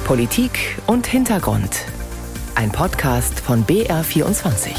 Politik und Hintergrund. Ein Podcast von BR24.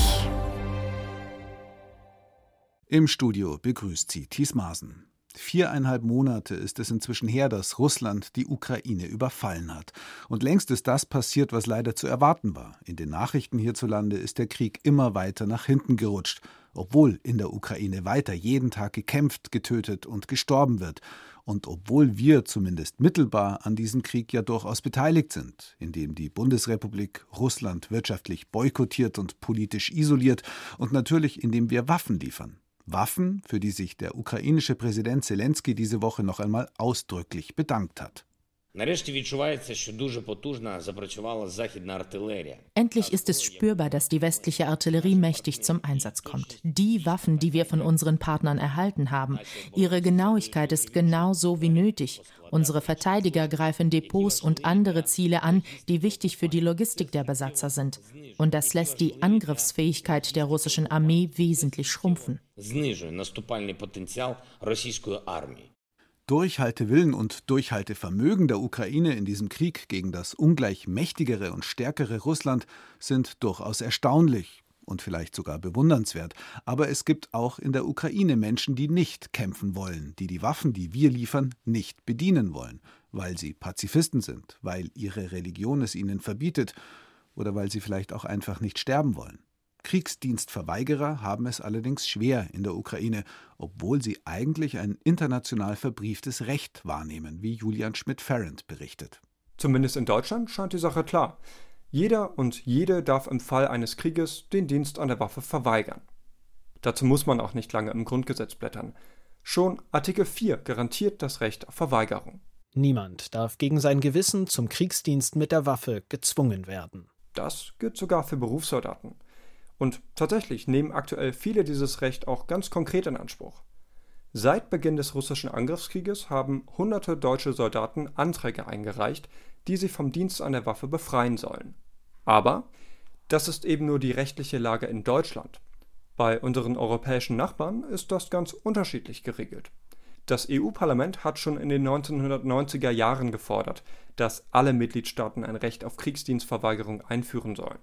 Im Studio begrüßt sie Thies Maaßen. 4,5 Monate ist es inzwischen her, dass Russland die Ukraine überfallen hat. Und längst ist das passiert, was leider zu erwarten war. In den Nachrichten hierzulande ist der Krieg immer weiter nach hinten gerutscht, obwohl in der Ukraine weiter jeden Tag gekämpft, getötet und gestorben wird. Und obwohl wir zumindest mittelbar an diesem Krieg ja durchaus beteiligt sind, indem die Bundesrepublik Russland wirtschaftlich boykottiert und politisch isoliert und natürlich indem wir Waffen liefern. Waffen, für die sich der ukrainische Präsident Selenskyj diese Woche noch einmal ausdrücklich bedankt hat. Endlich ist es spürbar, dass die westliche Artillerie mächtig zum Einsatz kommt. Die Waffen, die wir von unseren Partnern erhalten haben, ihre Genauigkeit ist genauso wie nötig. Unsere Verteidiger greifen Depots und andere Ziele an, die wichtig für die Logistik der Besatzer sind. Und das lässt die Angriffsfähigkeit der russischen Armee wesentlich schrumpfen. Durchhaltewillen und Durchhaltevermögen der Ukraine in diesem Krieg gegen das ungleich mächtigere und stärkere Russland sind durchaus erstaunlich und vielleicht sogar bewundernswert. Aber es gibt auch in der Ukraine Menschen, die nicht kämpfen wollen, die die Waffen, die wir liefern, nicht bedienen wollen, weil sie Pazifisten sind, weil ihre Religion es ihnen verbietet oder weil sie vielleicht auch einfach nicht sterben wollen. Kriegsdienstverweigerer haben es allerdings schwer in der Ukraine, obwohl sie eigentlich ein international verbrieftes Recht wahrnehmen, wie Julian Schmidt-Ferrand berichtet. Zumindest in Deutschland scheint die Sache klar. Jeder und jede darf im Fall eines Krieges den Dienst an der Waffe verweigern. Dazu muss man auch nicht lange im Grundgesetz blättern. Schon Artikel 4 garantiert das Recht auf Verweigerung. Niemand darf gegen sein Gewissen zum Kriegsdienst mit der Waffe gezwungen werden. Das gilt sogar für Berufssoldaten. Und tatsächlich nehmen aktuell viele dieses Recht auch ganz konkret in Anspruch. Seit Beginn des russischen Angriffskrieges haben hunderte deutsche Soldaten Anträge eingereicht, die sie vom Dienst an der Waffe befreien sollen. Aber das ist eben nur die rechtliche Lage in Deutschland. Bei unseren europäischen Nachbarn ist das ganz unterschiedlich geregelt. Das EU-Parlament hat schon in den 1990er Jahren gefordert, dass alle Mitgliedstaaten ein Recht auf Kriegsdienstverweigerung einführen sollen.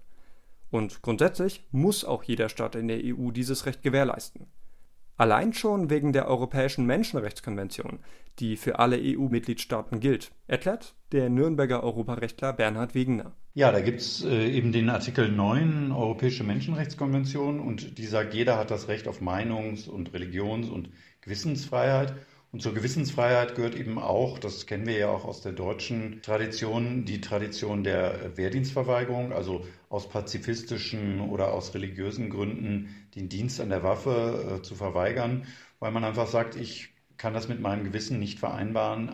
Und grundsätzlich muss auch jeder Staat in der EU dieses Recht gewährleisten. Allein schon wegen der Europäischen Menschenrechtskonvention, die für alle EU-Mitgliedstaaten gilt, erklärt der Nürnberger Europarechtler Bernhard Wegener. Ja, da gibt es eben den Artikel 9 Europäische Menschenrechtskonvention und die sagt, jeder hat das Recht auf Meinungs- und Religions- und Gewissensfreiheit. Und zur Gewissensfreiheit gehört eben auch, das kennen wir ja auch aus der deutschen Tradition, die Tradition der Wehrdienstverweigerung, also aus pazifistischen oder aus religiösen Gründen den Dienst an der Waffe zu verweigern, weil man einfach sagt, ich kann das mit meinem Gewissen nicht vereinbaren,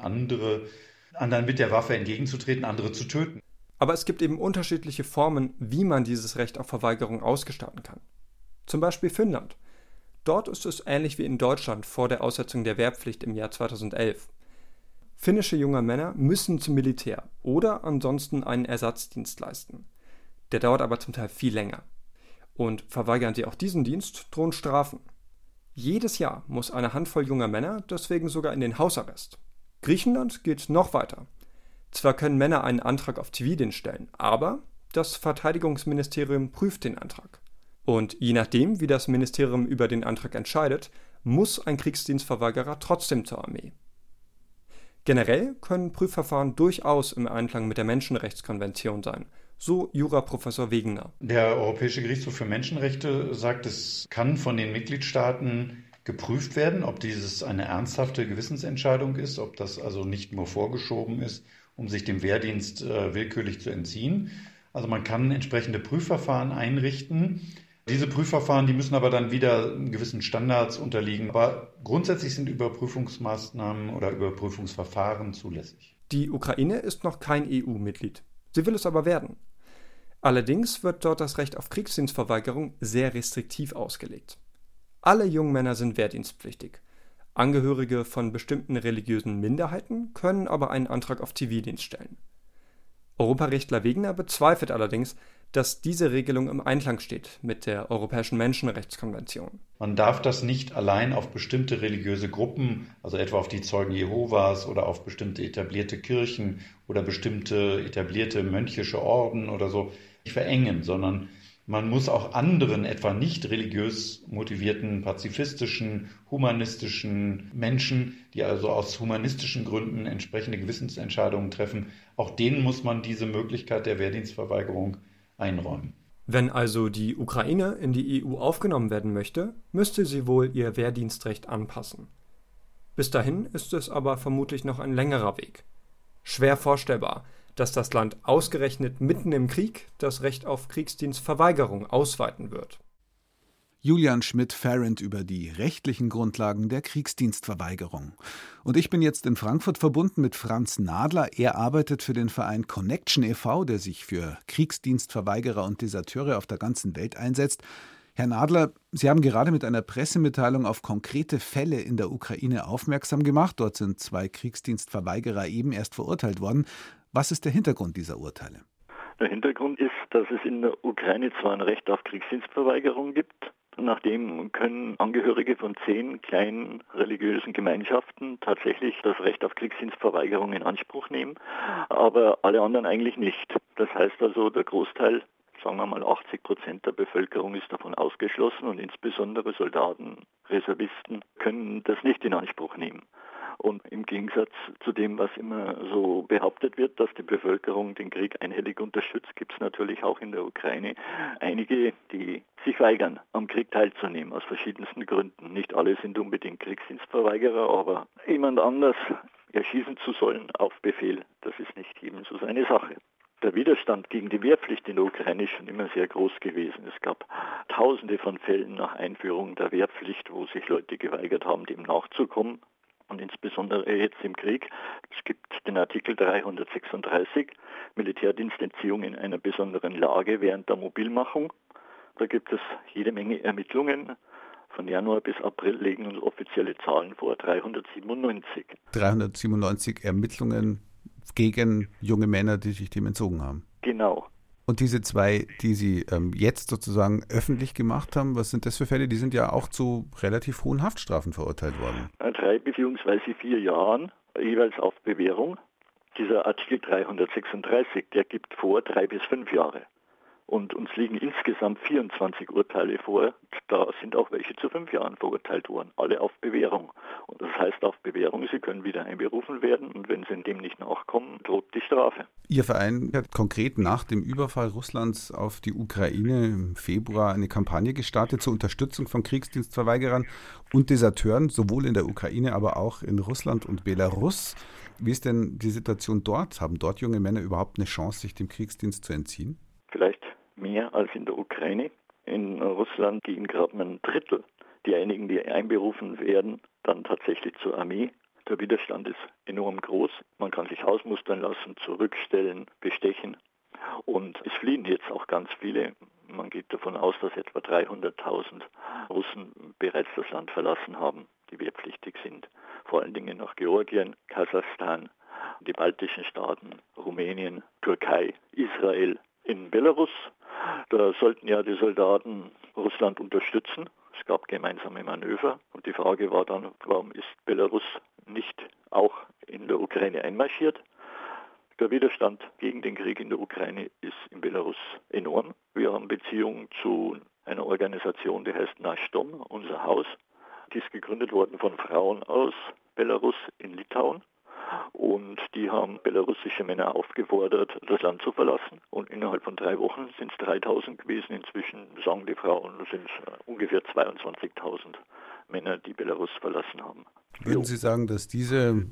anderen mit der Waffe entgegenzutreten, andere zu töten. Aber es gibt eben unterschiedliche Formen, wie man dieses Recht auf Verweigerung ausgestalten kann. Zum Beispiel Finnland. Dort ist es ähnlich wie in Deutschland vor der Aussetzung der Wehrpflicht im Jahr 2011. Finnische junge Männer müssen zum Militär oder ansonsten einen Ersatzdienst leisten. Der dauert aber zum Teil viel länger. Und verweigern sie auch diesen Dienst, drohen Strafen. Jedes Jahr muss eine Handvoll junger Männer deswegen sogar in den Hausarrest. Griechenland geht noch weiter. Zwar können Männer einen Antrag auf Zivildienst stellen, aber das Verteidigungsministerium prüft den Antrag. Und je nachdem, wie das Ministerium über den Antrag entscheidet, muss ein Kriegsdienstverweigerer trotzdem zur Armee. Generell können Prüfverfahren durchaus im Einklang mit der Menschenrechtskonvention sein, so Juraprofessor Wegener. Der Europäische Gerichtshof für Menschenrechte sagt, es kann von den Mitgliedstaaten geprüft werden, ob dieses eine ernsthafte Gewissensentscheidung ist, ob das also nicht nur vorgeschoben ist, um sich dem Wehrdienst willkürlich zu entziehen. Also man kann entsprechende Prüfverfahren einrichten. Diese Prüfverfahren, die müssen aber dann wieder gewissen Standards unterliegen. Aber grundsätzlich sind Überprüfungsmaßnahmen oder Überprüfungsverfahren zulässig. Die Ukraine ist noch kein EU-Mitglied. Sie will es aber werden. Allerdings wird dort das Recht auf Kriegsdienstverweigerung sehr restriktiv ausgelegt. Alle jungen Männer sind wehrdienstpflichtig. Angehörige von bestimmten religiösen Minderheiten können aber einen Antrag auf Zivildienst stellen. Europarechtler Wegener bezweifelt allerdings, dass diese Regelung im Einklang steht mit der Europäischen Menschenrechtskonvention. Man darf das nicht allein auf bestimmte religiöse Gruppen, also etwa auf die Zeugen Jehovas oder auf bestimmte etablierte Kirchen oder bestimmte etablierte mönchische Orden oder so, nicht verengen, sondern man muss auch anderen, etwa nicht religiös motivierten, pazifistischen, humanistischen Menschen, die also aus humanistischen Gründen entsprechende Gewissensentscheidungen treffen, auch denen muss man diese Möglichkeit der Wehrdienstverweigerung einräumen. Wenn also die Ukraine in die EU aufgenommen werden möchte, müsste sie wohl ihr Wehrdienstrecht anpassen. Bis dahin ist es aber vermutlich noch ein längerer Weg. Schwer vorstellbar, dass das Land ausgerechnet mitten im Krieg das Recht auf Kriegsdienstverweigerung ausweiten wird. Julian Schmidt-Farrand über die rechtlichen Grundlagen der Kriegsdienstverweigerung. Und ich bin jetzt in Frankfurt verbunden mit Franz Nadler. Er arbeitet für den Verein Connection e.V., der sich für Kriegsdienstverweigerer und Deserteure auf der ganzen Welt einsetzt. Herr Nadler, Sie haben gerade mit einer Pressemitteilung auf konkrete Fälle in der Ukraine aufmerksam gemacht. Dort sind 2 Kriegsdienstverweigerer eben erst verurteilt worden. Was ist der Hintergrund dieser Urteile? Der Hintergrund ist, dass es in der Ukraine zwar ein Recht auf Kriegsdienstverweigerung gibt, nachdem können Angehörige von 10 kleinen religiösen Gemeinschaften tatsächlich das Recht auf Kriegsdienstverweigerung in Anspruch nehmen, aber alle anderen eigentlich nicht. Das heißt also, der Großteil, sagen wir mal 80% der Bevölkerung ist davon ausgeschlossen und insbesondere Soldaten, Reservisten können das nicht in Anspruch nehmen. Und im Gegensatz zu dem, was immer so behauptet wird, dass die Bevölkerung den Krieg einhellig unterstützt, gibt es natürlich auch in der Ukraine einige, die sich weigern, am Krieg teilzunehmen, aus verschiedensten Gründen. Nicht alle sind unbedingt Kriegsdienstverweigerer, aber jemand anders erschießen zu sollen auf Befehl, das ist nicht jedem so seine Sache. Der Widerstand gegen die Wehrpflicht in der Ukraine ist schon immer sehr groß gewesen. Es gab Tausende von Fällen nach Einführung der Wehrpflicht, wo sich Leute geweigert haben, dem nachzukommen. Und insbesondere jetzt im Krieg. Es gibt den Artikel 336, Militärdienstentziehung in einer besonderen Lage während der Mobilmachung. Da gibt es jede Menge Ermittlungen. Von Januar bis April legen uns offizielle Zahlen vor, 397. 397 Ermittlungen gegen junge Männer, die sich dem entzogen haben. Genau. Und diese 2, die Sie jetzt sozusagen öffentlich gemacht haben, was sind das für Fälle? Die sind ja auch zu relativ hohen Haftstrafen verurteilt worden. 3 bzw. 4 Jahren, jeweils auf Bewährung. Dieser Artikel 336, der gibt vor 3 bis 5 Jahre. Und uns liegen insgesamt 24 Urteile vor. Da sind auch welche zu 5 Jahren verurteilt worden, alle auf Bewährung. Und das heißt auf Bewährung, sie können wieder einberufen werden und wenn sie dem nicht nachkommen, droht die Strafe. Ihr Verein hat konkret nach dem Überfall Russlands auf die Ukraine im Februar eine Kampagne gestartet zur Unterstützung von Kriegsdienstverweigerern und Deserteuren, sowohl in der Ukraine, aber auch in Russland und Belarus. Wie ist denn die Situation dort? Haben dort junge Männer überhaupt eine Chance, sich dem Kriegsdienst zu entziehen? Vielleicht mehr als in der Ukraine. In Russland gehen gerade ein Drittel derjenigen, die einberufen werden, dann tatsächlich zur Armee. Der Widerstand ist enorm groß. Man kann sich ausmustern lassen, zurückstellen, bestechen. Und es fliehen jetzt auch ganz viele. Man geht davon aus, dass etwa 300.000 Russen bereits das Land verlassen haben, die wehrpflichtig sind. Vor allen Dingen nach Georgien, Kasachstan, die baltischen Staaten, Rumänien, Türkei, Israel. In Belarus, da sollten ja die Soldaten Russland unterstützen. Es gab gemeinsame Manöver und die Frage war dann, warum ist Belarus nicht auch in der Ukraine einmarschiert? Der Widerstand gegen den Krieg in der Ukraine ist in Belarus enorm. Wir haben Beziehungen zu einer Organisation, die heißt Nasz Dom, unser Haus. Die ist gegründet worden von Frauen aus Belarus in Litauen. Und die haben belarussische Männer aufgefordert, das Land zu verlassen. Und innerhalb von 3 Wochen sind es 3.000 gewesen. Inzwischen sagen die Frauen, sind es ungefähr 22.000 Männer, die Belarus verlassen haben. Würden Sie sagen, dass diese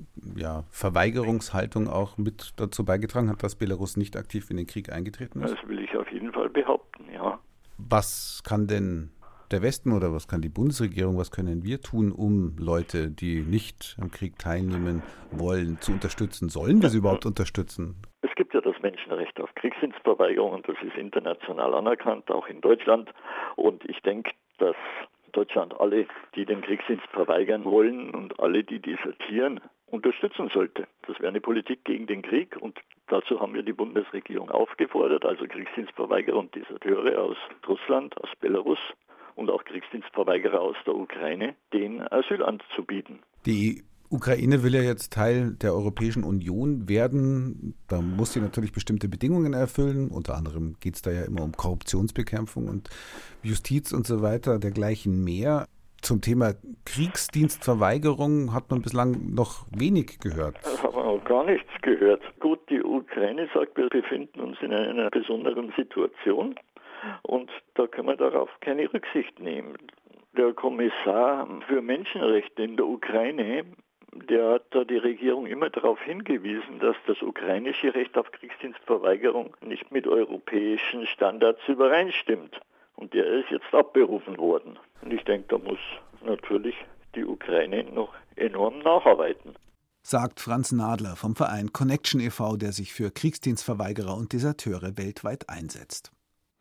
Verweigerungshaltung auch mit dazu beigetragen hat, dass Belarus nicht aktiv in den Krieg eingetreten ist? Das will ich auf jeden Fall behaupten, ja. Was kann denn der Westen oder was kann die Bundesregierung, was können wir tun, um Leute, die nicht am Krieg teilnehmen wollen, zu unterstützen? Sollen wir sie überhaupt unterstützen? Es gibt ja das Menschenrecht auf Kriegsdienstverweigerung und das ist international anerkannt, auch in Deutschland. Und ich denke, dass Deutschland alle, die den Kriegsdienst verweigern wollen und alle, die desertieren, unterstützen sollte. Das wäre eine Politik gegen den Krieg und Dazu haben wir die Bundesregierung aufgefordert, also Kriegsdienstverweigerer und Deserteure aus Russland, aus Belarus und auch Kriegsdienstverweigerer aus der Ukraine, denen Asyl anzubieten. Die Ukraine will ja jetzt Teil der Europäischen Union werden. Da muss sie natürlich bestimmte Bedingungen erfüllen. Unter anderem geht es da ja immer um Korruptionsbekämpfung und Justiz und so weiter, dergleichen mehr. Zum Thema Kriegsdienstverweigerung hat man bislang noch wenig gehört. Da haben wir noch gar nichts gehört. Gut, die Ukraine sagt, wir befinden uns in einer besonderen Situation und da können wir darauf keine Rücksicht nehmen. Der Kommissar für Menschenrechte in der Ukraine, der hat da die Regierung immer darauf hingewiesen, dass das ukrainische Recht auf Kriegsdienstverweigerung nicht mit europäischen Standards übereinstimmt. Und der ist jetzt abberufen worden. Und ich denke, da muss natürlich die Ukraine noch enorm nacharbeiten. Sagt Franz Nadler vom Verein Connection e.V., der sich für Kriegsdienstverweigerer und Deserteure weltweit einsetzt.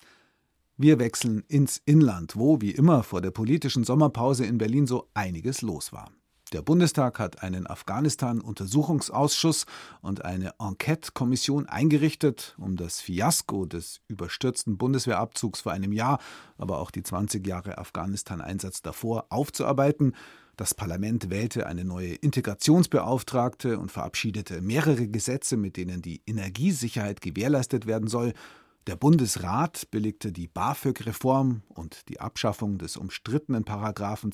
Wir wechseln ins Inland, wo, wie immer, vor der politischen Sommerpause in Berlin so einiges los war. Der Bundestag hat einen Afghanistan-Untersuchungsausschuss und eine Enquete-Kommission eingerichtet, um das Fiasko des überstürzten Bundeswehrabzugs vor einem Jahr, aber auch die 20 Jahre Afghanistan-Einsatz davor aufzuarbeiten. Das Parlament wählte eine neue Integrationsbeauftragte und verabschiedete mehrere Gesetze, mit denen die Energiesicherheit gewährleistet werden soll. Der Bundesrat billigte die BAföG-Reform und die Abschaffung des umstrittenen Paragraphen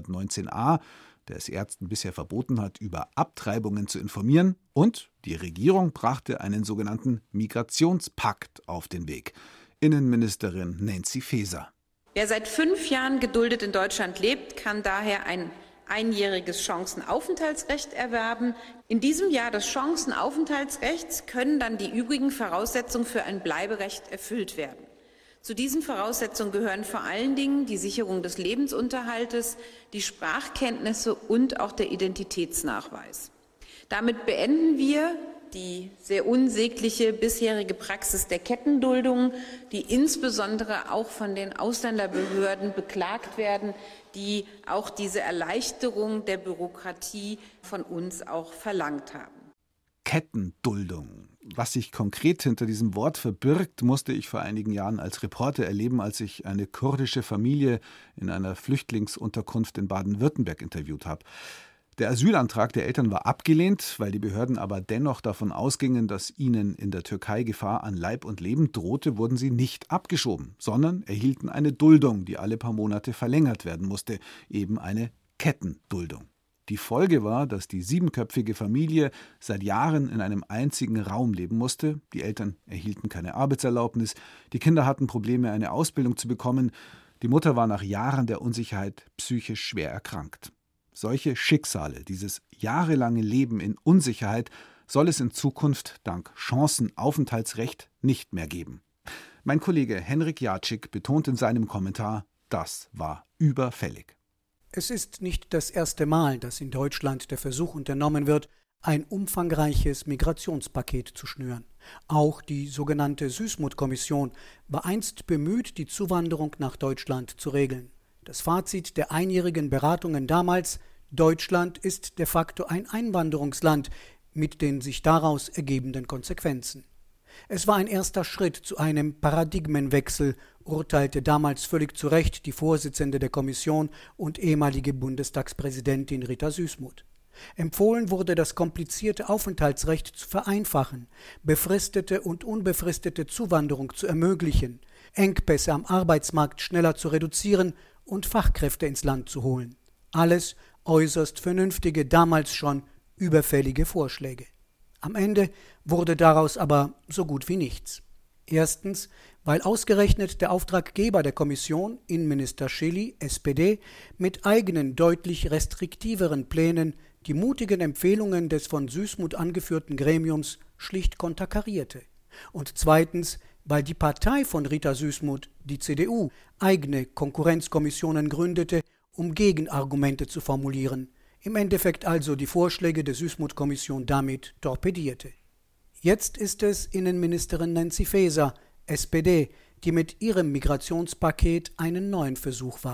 219a, der es Ärzten bisher verboten hat, über Abtreibungen zu informieren. Und die Regierung brachte einen sogenannten Migrationspakt auf den Weg. Innenministerin Nancy Faeser. Wer seit 5 Jahren geduldet in Deutschland lebt, kann daher ein einjähriges Chancenaufenthaltsrecht erwerben. In diesem Jahr des Chancenaufenthaltsrechts können dann die übrigen Voraussetzungen für ein Bleiberecht erfüllt werden. Zu diesen Voraussetzungen gehören vor allen Dingen die Sicherung des Lebensunterhaltes, die Sprachkenntnisse und auch der Identitätsnachweis. Damit beenden wir die sehr unsägliche bisherige Praxis der Kettenduldung, die insbesondere auch von den Ausländerbehörden beklagt werden, die auch diese Erleichterung der Bürokratie von uns auch verlangt haben. Kettenduldung. Was sich konkret hinter diesem Wort verbirgt, musste ich vor einigen Jahren als Reporter erleben, als ich eine kurdische Familie in einer Flüchtlingsunterkunft in Baden-Württemberg interviewt habe. Der Asylantrag der Eltern war abgelehnt, weil die Behörden aber dennoch davon ausgingen, dass ihnen in der Türkei Gefahr an Leib und Leben drohte, wurden sie nicht abgeschoben, sondern erhielten eine Duldung, die alle paar Monate verlängert werden musste, eben eine Kettenduldung. Die Folge war, dass die 7-köpfige Familie seit Jahren in einem einzigen Raum leben musste. Die Eltern erhielten keine Arbeitserlaubnis, die Kinder hatten Probleme, eine Ausbildung zu bekommen. Die Mutter war nach Jahren der Unsicherheit psychisch schwer erkrankt. Solche Schicksale, dieses jahrelange Leben in Unsicherheit, soll es in Zukunft dank Chancenaufenthaltsrecht nicht mehr geben. Mein Kollege Henrik Jatschik betont in seinem Kommentar, das war überfällig. Es ist nicht das erste Mal, dass in Deutschland der Versuch unternommen wird, ein umfangreiches Migrationspaket zu schnüren. Auch die sogenannte Süßmuth-Kommission war einst bemüht, die Zuwanderung nach Deutschland zu regeln. Das Fazit der einjährigen Beratungen damals: Deutschland ist de facto ein Einwanderungsland mit den sich daraus ergebenden Konsequenzen. Es war ein erster Schritt zu einem Paradigmenwechsel, urteilte damals völlig zu Recht die Vorsitzende der Kommission und ehemalige Bundestagspräsidentin Rita Süßmuth. Empfohlen wurde, das komplizierte Aufenthaltsrecht zu vereinfachen, befristete und unbefristete Zuwanderung zu ermöglichen, Engpässe am Arbeitsmarkt schneller zu reduzieren und Fachkräfte ins Land zu holen. Alles äußerst vernünftige, damals schon überfällige Vorschläge. Am Ende wurde daraus aber so gut wie nichts. Erstens, weil ausgerechnet der Auftraggeber der Kommission, Innenminister Schily, SPD, mit eigenen, deutlich restriktiveren Plänen die mutigen Empfehlungen des von Süßmuth angeführten Gremiums schlicht konterkarierte. Und zweitens, weil die Partei von Rita Süßmuth, die CDU, eigene Konkurrenzkommissionen gründete, um Gegenargumente zu formulieren, im Endeffekt also die Vorschläge der Süßmuth-Kommission damit torpedierte. Jetzt ist es Innenministerin Nancy Faeser, SPD, die mit ihrem Migrationspaket einen neuen Versuch wagt.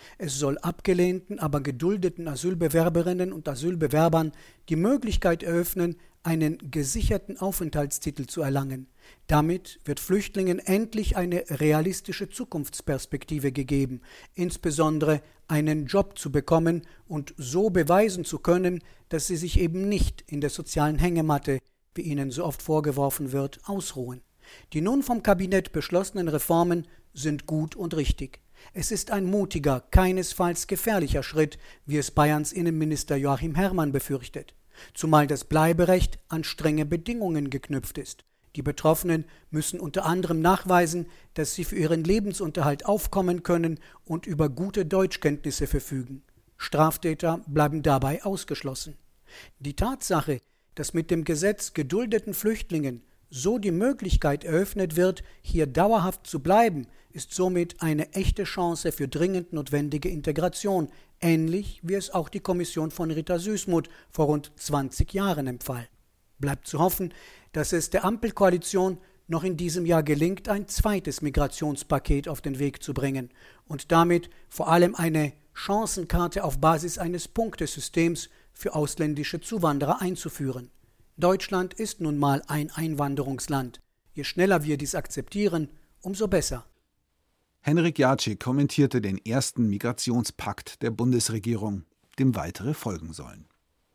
Es soll abgelehnten, aber geduldeten Asylbewerberinnen und Asylbewerbern die Möglichkeit eröffnen, einen gesicherten Aufenthaltstitel zu erlangen. Damit wird Flüchtlingen endlich eine realistische Zukunftsperspektive gegeben, insbesondere einen Job zu bekommen und so beweisen zu können, dass sie sich eben nicht in der sozialen Hängematte, wie ihnen so oft vorgeworfen wird, ausruhen. Die nun vom Kabinett beschlossenen Reformen sind gut und richtig. Es ist ein mutiger, keinesfalls gefährlicher Schritt, wie es Bayerns Innenminister Joachim Herrmann befürchtet. Zumal das Bleiberecht an strenge Bedingungen geknüpft ist. Die Betroffenen müssen unter anderem nachweisen, dass sie für ihren Lebensunterhalt aufkommen können und über gute Deutschkenntnisse verfügen. Straftäter bleiben dabei ausgeschlossen. Die Tatsache, dass mit dem Gesetz geduldeten Flüchtlingen so die Möglichkeit eröffnet wird, hier dauerhaft zu bleiben, ist somit eine echte Chance für dringend notwendige Integration, ähnlich wie es auch die Kommission von Rita Süssmuth vor rund 20 Jahren empfahl. Bleibt zu hoffen, dass es der Ampelkoalition noch in diesem Jahr gelingt, ein zweites Migrationspaket auf den Weg zu bringen und damit vor allem eine Chancenkarte auf Basis eines Punktesystems für ausländische Zuwanderer einzuführen. Deutschland ist nun mal ein Einwanderungsland. Je schneller wir dies akzeptieren, umso besser. Henrik Jacek kommentierte den ersten Migrationspakt der Bundesregierung, dem weitere folgen sollen.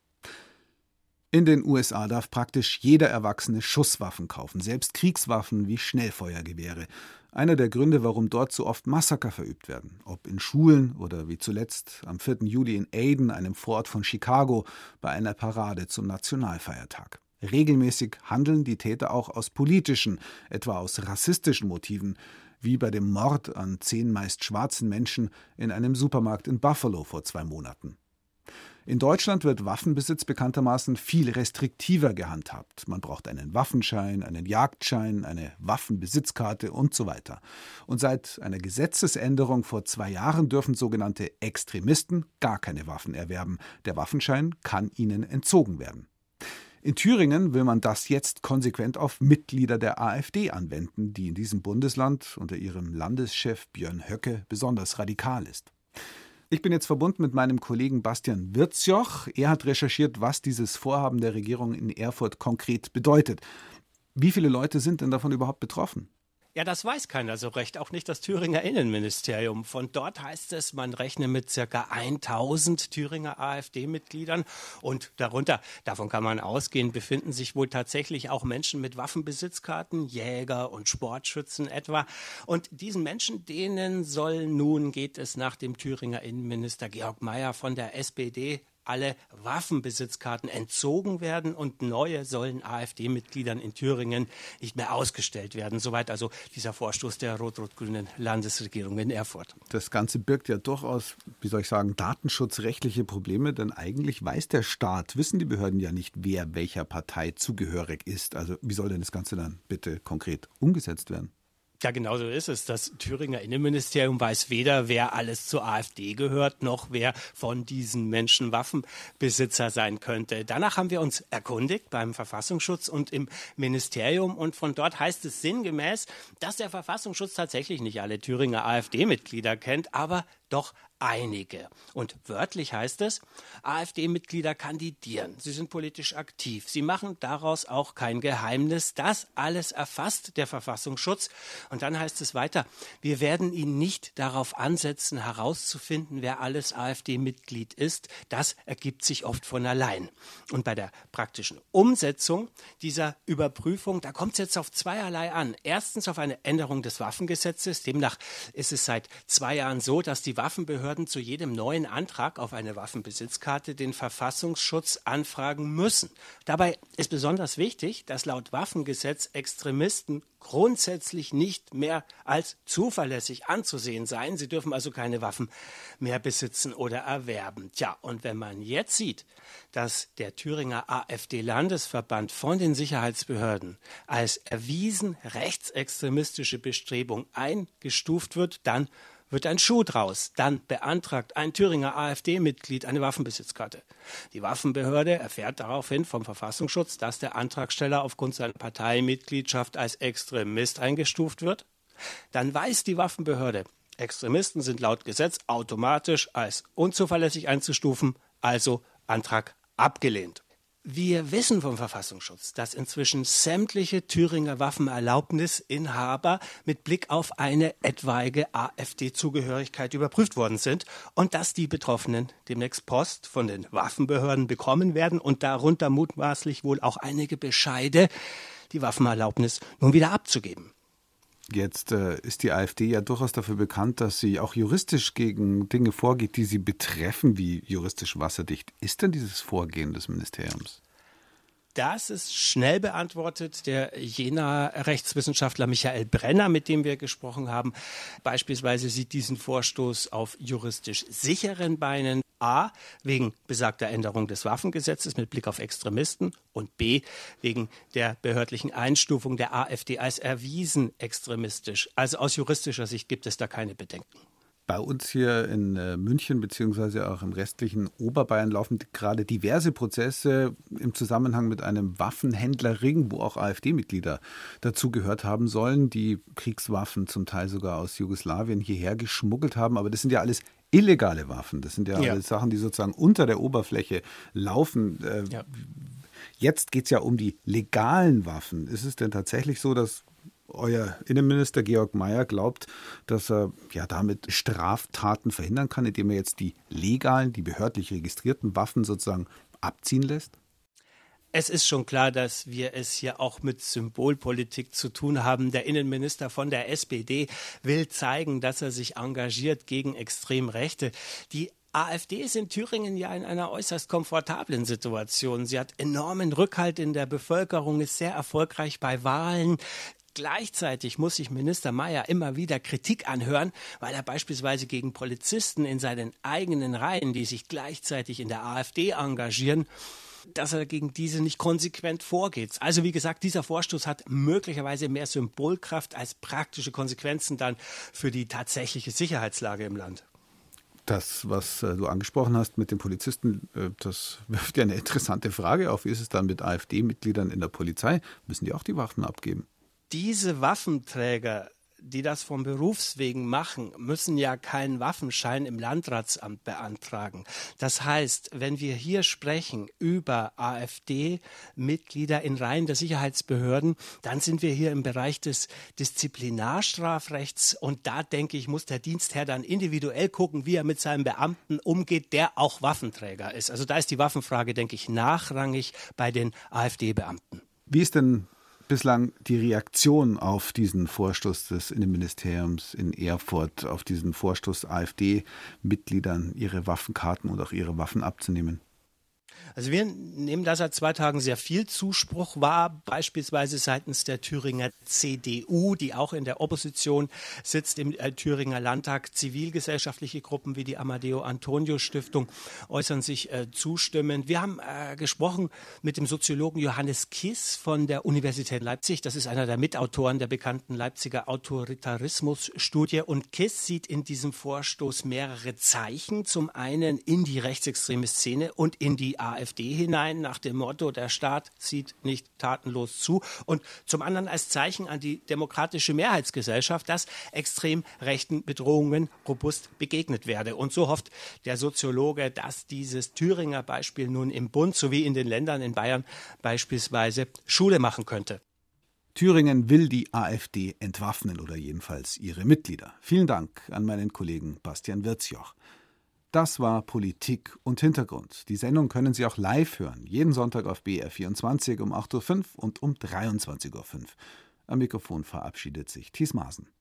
In den USA darf praktisch jeder Erwachsene Schusswaffen kaufen, selbst Kriegswaffen wie Schnellfeuergewehre. Einer der Gründe, warum dort so oft Massaker verübt werden, ob in Schulen oder wie zuletzt am 4. Juli in Aden, einem Vorort von Chicago, bei einer Parade zum Nationalfeiertag. Regelmäßig handeln die Täter auch aus politischen, etwa aus rassistischen Motiven, wie bei dem Mord an 10 meist schwarzen Menschen in einem Supermarkt in Buffalo vor 2 Monaten. In Deutschland wird Waffenbesitz bekanntermaßen viel restriktiver gehandhabt. Man braucht einen Waffenschein, einen Jagdschein, eine Waffenbesitzkarte und so weiter. Und seit einer Gesetzesänderung vor 2 Jahren dürfen sogenannte Extremisten gar keine Waffen erwerben. Der Waffenschein kann ihnen entzogen werden. In Thüringen will man das jetzt konsequent auf Mitglieder der AfD anwenden, die in diesem Bundesland unter ihrem Landeschef Björn Höcke besonders radikal ist. Ich bin jetzt verbunden mit meinem Kollegen Bastian Wirzjoch. Er hat recherchiert, was dieses Vorhaben der Regierung in Erfurt konkret bedeutet. Wie viele Leute sind denn davon überhaupt betroffen? Ja, das weiß keiner so recht, auch nicht das Thüringer Innenministerium. Von dort heißt es, man rechne mit ca. 1000 Thüringer AfD-Mitgliedern und davon kann man ausgehen, befinden sich wohl tatsächlich auch Menschen mit Waffenbesitzkarten, Jäger und Sportschützen etwa. Und diesen Menschen, geht es nach dem Thüringer Innenminister Georg Mayer von der SPD, alle Waffenbesitzkarten entzogen werden und neue sollen AfD-Mitgliedern in Thüringen nicht mehr ausgestellt werden. Soweit also dieser Vorstoß der rot-rot-grünen Landesregierung in Erfurt. Das Ganze birgt ja durchaus, datenschutzrechtliche Probleme, denn eigentlich weiß der Staat, wissen die Behörden ja nicht, wer welcher Partei zugehörig ist. Also wie soll denn das Ganze dann bitte konkret umgesetzt werden? Ja, genau so ist es. Das Thüringer Innenministerium weiß weder, wer alles zur AfD gehört, noch wer von diesen Menschen Waffenbesitzer sein könnte. Danach haben wir uns erkundigt beim Verfassungsschutz und im Ministerium. Und von dort heißt es sinngemäß, dass der Verfassungsschutz tatsächlich nicht alle Thüringer AfD-Mitglieder kennt, aber doch einige. Und wörtlich heißt es, AfD-Mitglieder kandidieren. Sie sind politisch aktiv. Sie machen daraus auch kein Geheimnis. Das alles erfasst der Verfassungsschutz. Und dann heißt es weiter, wir werden ihn nicht darauf ansetzen, herauszufinden, wer alles AfD-Mitglied ist. Das ergibt sich oft von allein. Und bei der praktischen Umsetzung dieser Überprüfung, da kommt es jetzt auf zweierlei an. Erstens auf eine Änderung des Waffengesetzes. Demnach ist es seit 2 Jahren so, dass die Waffenbehörden zu jedem neuen Antrag auf eine Waffenbesitzkarte den Verfassungsschutz anfragen müssen. Dabei ist besonders wichtig, dass laut Waffengesetz Extremisten grundsätzlich nicht mehr als zuverlässig anzusehen seien. Sie dürfen also keine Waffen mehr besitzen oder erwerben. Tja, und wenn man jetzt sieht, dass der Thüringer AfD-Landesverband von den Sicherheitsbehörden als erwiesen rechtsextremistische Bestrebung eingestuft wird, dann wird ein Schuh draus. Dann beantragt ein Thüringer AfD-Mitglied eine Waffenbesitzkarte. Die Waffenbehörde erfährt daraufhin vom Verfassungsschutz, dass der Antragsteller aufgrund seiner Parteimitgliedschaft als Extremist eingestuft wird. Dann weiß die Waffenbehörde, Extremisten sind laut Gesetz automatisch als unzuverlässig einzustufen, also Antrag abgelehnt. Wir wissen vom Verfassungsschutz, dass inzwischen sämtliche Thüringer Waffenerlaubnisinhaber mit Blick auf eine etwaige AfD-Zugehörigkeit überprüft worden sind und dass die Betroffenen demnächst Post von den Waffenbehörden bekommen werden und darunter mutmaßlich wohl auch einige Bescheide, die Waffenerlaubnis nun wieder abzugeben. Jetzt ist die AfD ja durchaus dafür bekannt, dass sie auch juristisch gegen Dinge vorgeht, die sie betreffen, wie juristisch wasserdicht. Ist denn dieses Vorgehen des Ministeriums? Das ist schnell beantwortet. Der Jenaer Rechtswissenschaftler Michael Brenner, mit dem wir gesprochen haben, beispielsweise sieht diesen Vorstoß auf juristisch sicheren Beinen. A, wegen besagter Änderung des Waffengesetzes mit Blick auf Extremisten und B, wegen der behördlichen Einstufung der AfD als erwiesen extremistisch. Also aus juristischer Sicht gibt es da keine Bedenken. Bei uns hier in München bzw. auch im restlichen Oberbayern laufen gerade diverse Prozesse im Zusammenhang mit einem Waffenhändlerring, wo auch AfD-Mitglieder dazugehört haben sollen, die Kriegswaffen zum Teil sogar aus Jugoslawien hierher geschmuggelt haben. Aber das sind ja alles illegale Waffen. Das sind ja alles Sachen, die sozusagen unter der Oberfläche laufen. Jetzt geht es ja um die legalen Waffen. Ist es denn tatsächlich so, dass euer Innenminister Georg Mayer glaubt, dass er damit Straftaten verhindern kann, indem er jetzt die legalen, die behördlich registrierten Waffen sozusagen abziehen lässt? Es ist schon klar, dass wir es hier auch mit Symbolpolitik zu tun haben. Der Innenminister von der SPD will zeigen, dass er sich engagiert gegen Extremrechte. Die AfD ist in Thüringen ja in einer äußerst komfortablen Situation. Sie hat enormen Rückhalt in der Bevölkerung, ist sehr erfolgreich bei Wahlen. Gleichzeitig muss sich Minister Mayer immer wieder Kritik anhören, weil er beispielsweise gegen Polizisten in seinen eigenen Reihen, die sich gleichzeitig in der AfD engagieren, dass er gegen diese nicht konsequent vorgeht. Also wie gesagt, dieser Vorstoß hat möglicherweise mehr Symbolkraft als praktische Konsequenzen dann für die tatsächliche Sicherheitslage im Land. Das, was du angesprochen hast mit den Polizisten, das wirft ja eine interessante Frage auf. Wie ist es dann mit AfD-Mitgliedern in der Polizei? Müssen die auch die Waffen abgeben? Diese Waffenträger, die das vom Berufswegen machen, müssen ja keinen Waffenschein im Landratsamt beantragen. Das heißt, wenn wir hier sprechen über AfD-Mitglieder in Reihen der Sicherheitsbehörden, dann sind wir hier im Bereich des Disziplinarstrafrechts und da, denke ich, muss der Dienstherr dann individuell gucken, wie er mit seinem Beamten umgeht, der auch Waffenträger ist. Also da ist die Waffenfrage, denke ich, nachrangig bei den AfD-Beamten. Wie ist denn bislang die Reaktion auf diesen Vorstoß des Innenministeriums in Erfurt, auf diesen Vorstoß AfD-Mitgliedern ihre Waffenkarten und auch ihre Waffen abzunehmen? Also wir nehmen da seit 2 Tagen sehr viel Zuspruch wahr, beispielsweise seitens der Thüringer CDU, die auch in der Opposition sitzt im Thüringer Landtag. Zivilgesellschaftliche Gruppen wie die Amadeo-Antonio-Stiftung äußern sich zustimmend. Wir haben gesprochen mit dem Soziologen Johannes Kiss von der Universität Leipzig. Das ist einer der Mitautoren der bekannten Leipziger Autoritarismus-Studie. Und Kiss sieht in diesem Vorstoß mehrere Zeichen. Zum einen in die rechtsextreme Szene und in die AfD hinein, nach dem Motto, der Staat sieht nicht tatenlos zu. Und zum anderen als Zeichen an die demokratische Mehrheitsgesellschaft, dass extrem rechten Bedrohungen robust begegnet werde. Und so hofft der Soziologe, dass dieses Thüringer Beispiel nun im Bund sowie in den Ländern in Bayern beispielsweise Schule machen könnte. Thüringen will die AfD entwaffnen oder jedenfalls ihre Mitglieder. Vielen Dank an meinen Kollegen Bastian Wirzjoch. Das war Politik und Hintergrund. Die Sendung können Sie auch live hören, jeden Sonntag auf BR24 um 8.05 Uhr und um 23.05 Uhr. Am Mikrofon verabschiedet sich Thies Maaßen.